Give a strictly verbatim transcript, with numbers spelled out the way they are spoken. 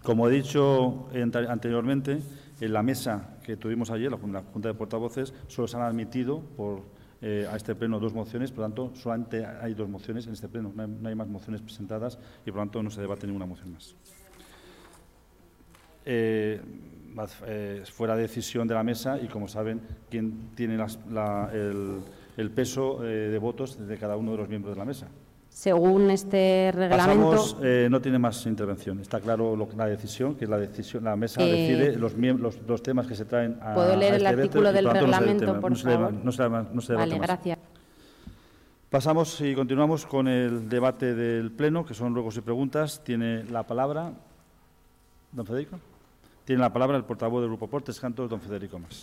Como he dicho anteriormente, en la mesa que tuvimos ayer, la Junta de Portavoces, solo se han admitido por, eh, a este pleno dos mociones, por lo tanto, solamente hay dos mociones en este pleno, no hay, no hay más mociones presentadas y, por lo tanto, no se debate ninguna moción más. Eh, eh, fuera de decisión de la mesa y, como saben, quién tiene las, la, el, el peso eh, de votos de cada uno de los miembros de la mesa. Según este reglamento… Pasamos, eh, no tiene más intervención. Está claro lo, la decisión, que la decisión, la mesa eh, decide los, los, los temas que se traen a ¿Puedo leer a este el artículo del reglamento, no se, por no se favor? No se, no se, no se debate Vale, más. gracias. Pasamos y continuamos con el debate del Pleno, que son ruegos y preguntas. Tiene la palabra, don Federico. Tiene la palabra el portavoz del Grupo Portes Cantos, don Federico Mas.